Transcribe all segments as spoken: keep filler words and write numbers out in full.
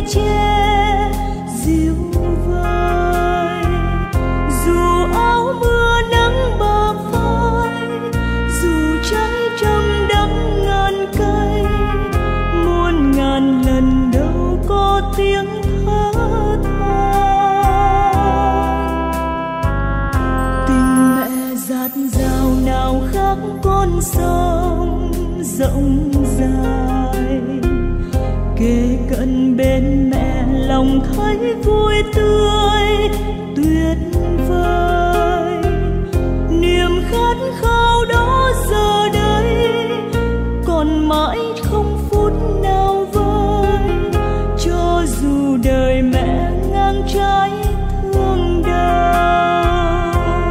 che dịu vơi. Dù áo mưa nắng bạc phai, dù trái trăm đắng ngàn cây, muôn ngàn lần đâu có tiếng thở than. Tình mẹ dạt dào nào khác con sông rộng dài, kề cận bên mẹ lòng thấy vui tươi tuyệt vời. Niềm khát khao đó giờ đây còn mãi không phút nào vơi, cho dù đời mẹ ngang trái thương đau.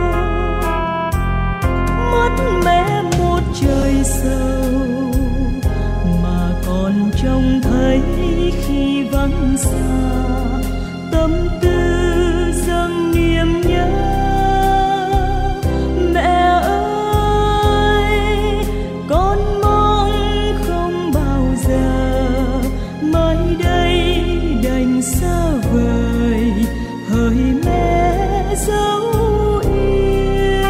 Mất mẹ một trời sầu mà còn trông thấy khi vắng xa, tâm tư dâng niềm nhớ. Mẹ ơi, con mong không bao giờ mai đây đành xa vời, hỡi mẹ dấu yêu.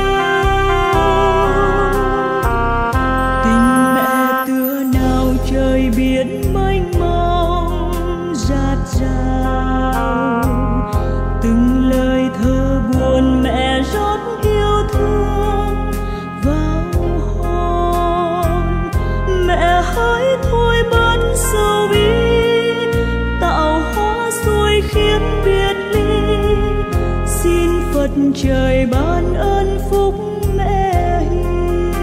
Tình mẹ tựa nào trời biển mênh mông rạt rào, từng lời thơ buồn mẹ rót yêu thương vào hồn. Mẹ hỡi thôi bớt sầu bi, tạo hóa xuôi khiến biệt ly. Xin Phật trời ban ơn phúc mẹ hiền.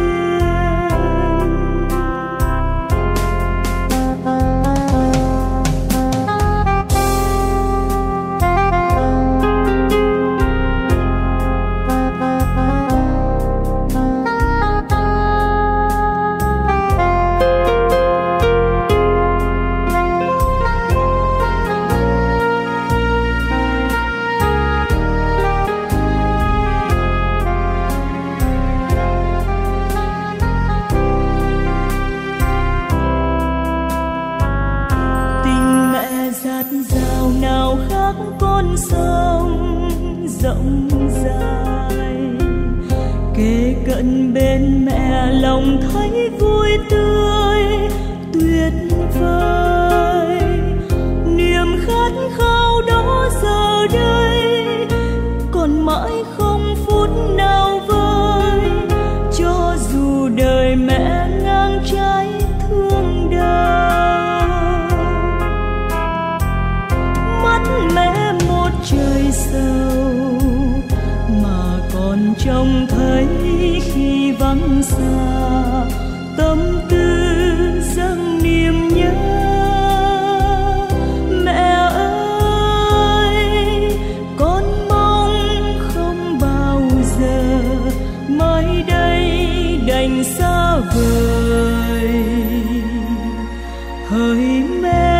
Nào khác con sông rộng dài, kề cận bên mẹ lòng thấy vui tươi tuyệt vời. Niềm khát khao đó giờ đây còn mãi không phút nào vơi, cho dù đời mẹ ngang trái thương đau. Mẹ một trời sầu mà còn trông thấy khi vắng xa, tâm tư dâng niềm nhớ. Mẹ ơi, con mong không bao giờ mai đây đành xa vời, hỡi mẹ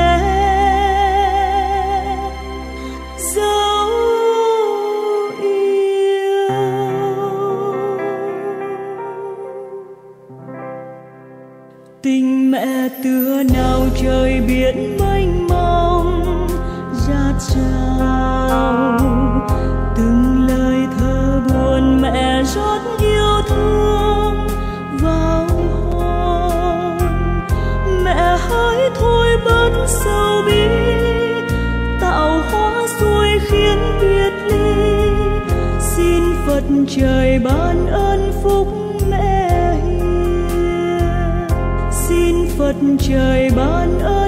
dấu yêu. Tình mẹ tựa nào trời biển mênh mông rạt rào, từng lời thơ buồn mẹ rót yêu thương vào hồn. Mẹ hỡi thôi bớt sầu bi, tạo hóa xuôi khiến biệt ly. Xin Phật trời ban ơn phúc mẹ hiền. Xin Phật trời ban ơn